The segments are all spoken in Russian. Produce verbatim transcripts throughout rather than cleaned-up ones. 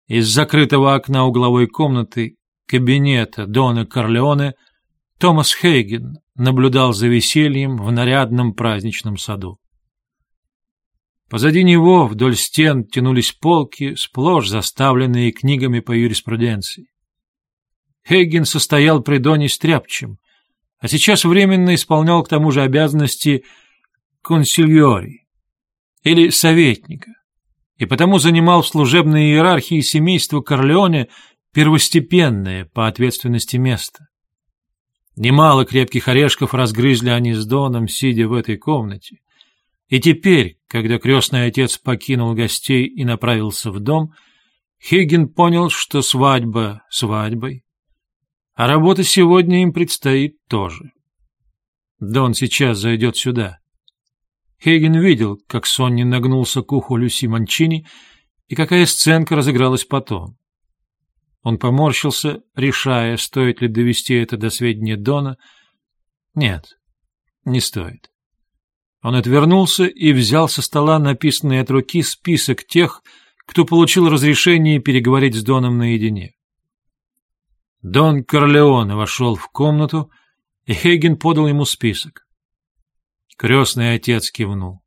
Из закрытого окна угловой комнаты кабинета Дона Корлеоне Томас Хейген наблюдал за весельем в нарядном праздничном саду. Позади него вдоль стен тянулись полки, сплошь заставленные книгами по юриспруденции. Хейген состоял при Доне стряпчим, а сейчас временно исполнял к тому же обязанности консильори, или советника, и потому занимал в служебной иерархии семейства Корлеоне первостепенное по ответственности место. Немало крепких орешков разгрызли они с Доном, сидя в этой комнате. И теперь, когда крестный отец покинул гостей и направился в дом, Хейген понял, что свадьба свадьбой, а работа сегодня им предстоит тоже. Дон сейчас зайдет сюда. Хейген видел, как Сонни нагнулся к уху Люси Манчини, и какая сценка разыгралась потом. Он поморщился, решая, стоит ли довести это до сведения Дона. Нет, не стоит. Он отвернулся и взял со стола написанный от руки список тех, кто получил разрешение переговорить с Доном наедине. Дон Корлеоне вошел в комнату, и Хейген подал ему список. Крестный отец кивнул.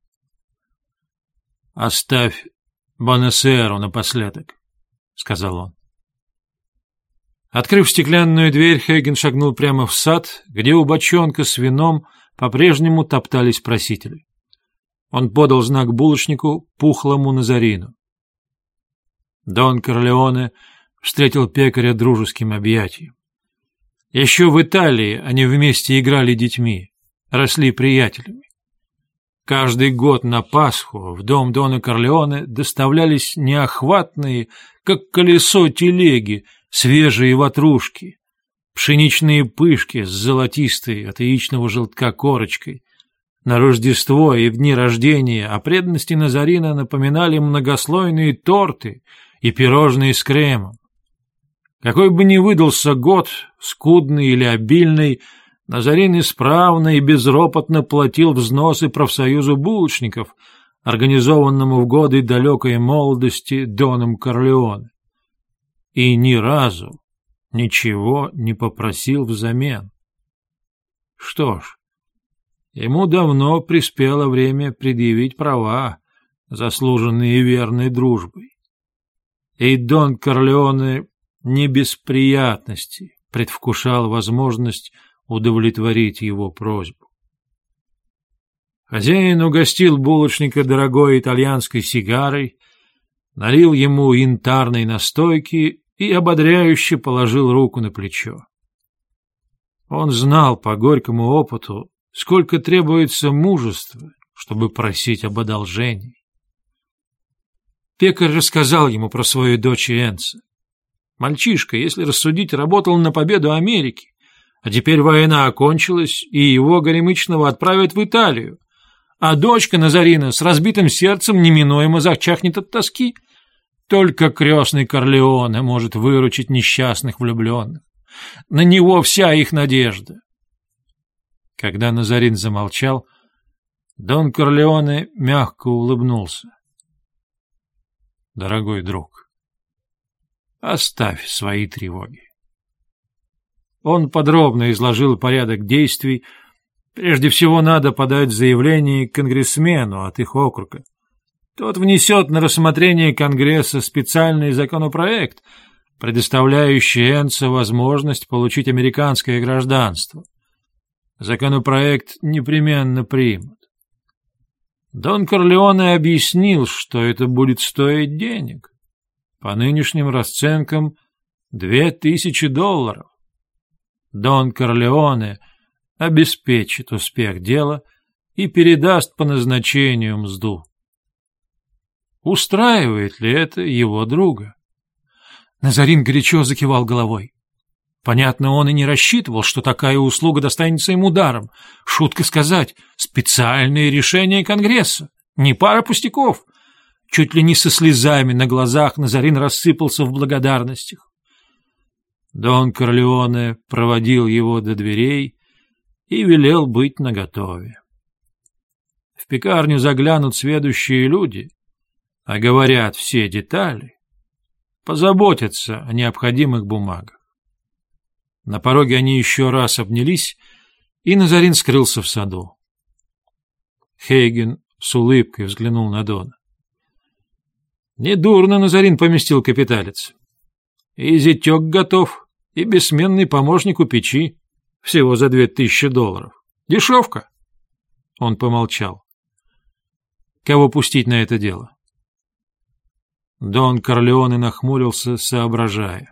«Оставь Бонасеру напоследок», — сказал он. Открыв стеклянную дверь, Хейген шагнул прямо в сад, где у бочонка с вином по-прежнему топтались просители. Он подал знак булочнику, пухлому Назарину. Дон Корлеоне встретил пекаря дружеским объятием. Еще в Италии они вместе играли детьми, росли приятелями. Каждый год на Пасху в дом Дона Корлеоне доставлялись неохватные, как колесо телеги, свежие ватрушки, пшеничные пышки с золотистой от яичного желтка корочкой. На Рождество и в дни рождения о преданности Назарина напоминали многослойные торты и пирожные с кремом. Какой бы ни выдался год, скудный или обильный, Назарин исправно и безропотно платил взносы профсоюзу булочников, организованному в годы далекой молодости Доном Корлеоне. И ни разу ничего не попросил взамен. Что ж, ему давно приспело время предъявить права, заслуженные верной дружбой. И Дон Корлеоне не без приятности предвкушал возможность удовлетворить его просьбу. Хозяин угостил булочника дорогой итальянской сигарой, налил ему янтарной настойки и ободряюще положил руку на плечо. Он знал по горькому опыту, сколько требуется мужества, чтобы просить об одолжении. Пекарь рассказал ему про свою дочь Энца. Мальчишка, если рассудить, работал на победу Америки, а теперь война окончилась, и его горемычного отправят в Италию, а дочка Назарина с разбитым сердцем неминуемо зачахнет от тоски. Только крестный Корлеоне может выручить несчастных влюбленных. На него вся их надежда. Когда Назарин замолчал, Дон Корлеоне мягко улыбнулся. «Дорогой друг, оставь свои тревоги». Он подробно изложил порядок действий. Прежде всего надо подать заявление к конгрессмену от их округа. Тот внесет на рассмотрение Конгресса специальный законопроект, предоставляющий Энцо возможность получить американское гражданство. Законопроект непременно примут. Дон Корлеоне объяснил, что это будет стоить денег. По нынешним расценкам две тысячи долларов. Дон Корлеоне обеспечит успех дела и передаст по назначению мзду. Устраивает ли это его друга? Назарин горячо закивал головой. Понятно, он и не рассчитывал, что такая услуга достанется ему даром. Шутка сказать, специальное решение Конгресса, не пара пустяков. Чуть ли не со слезами на глазах Назарин рассыпался в благодарностях. Дон Корлеоне проводил его до дверей и велел быть наготове. В пекарню заглянут сведущие люди, а говорят все детали. позаботятся о необходимых бумагах. На пороге они еще раз обнялись, и Назарин скрылся в саду. Хейген с улыбкой взглянул на Дона. Недурно Назарин поместил капиталец. И зятек готов, и бессменный помощник у печи. Всего за две тысячи долларов. Дешевка. Он помолчал. Кого пустить на это дело? Дон Корлеоне нахмурился, соображая.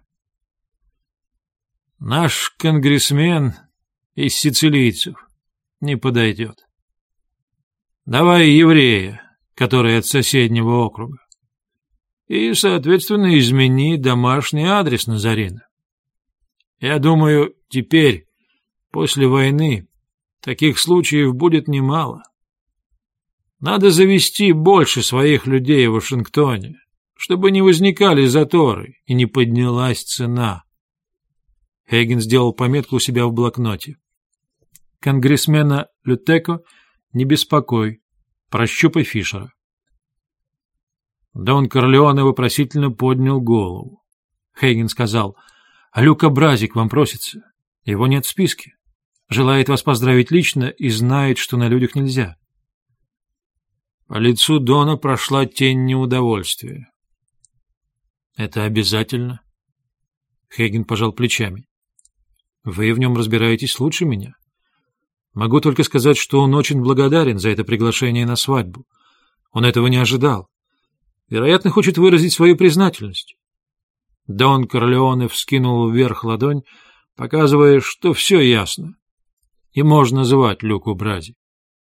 Наш конгрессмен из сицилийцев не подойдет. Давай еврея, который от соседнего округа. И, соответственно, измени домашний адрес Назарина. Я думаю, теперь, после войны, таких случаев будет немало. Надо завести больше своих людей в Вашингтоне, чтобы не возникали заторы и не поднялась цена. Хейген сделал пометку у себя в блокноте. Конгрессмена Лютеко не беспокой, прощупай Фишера. Дон Корлеоне вопросительно поднял голову. Хейген сказал, а Люка Брази к вам просится. Его нет в списке. Желает вас поздравить лично и знает, что на людях нельзя. По лицу Дона прошла тень неудовольствия. Это обязательно? Хейген пожал плечами. Вы в нем разбираетесь лучше меня. Могу только сказать, что он очень благодарен за это приглашение на свадьбу. Он этого не ожидал. Вероятно, хочет выразить свою признательность. Дон Корлеоне вскинул вверх ладонь, показывая, что все ясно, и можно звать Люку Брази.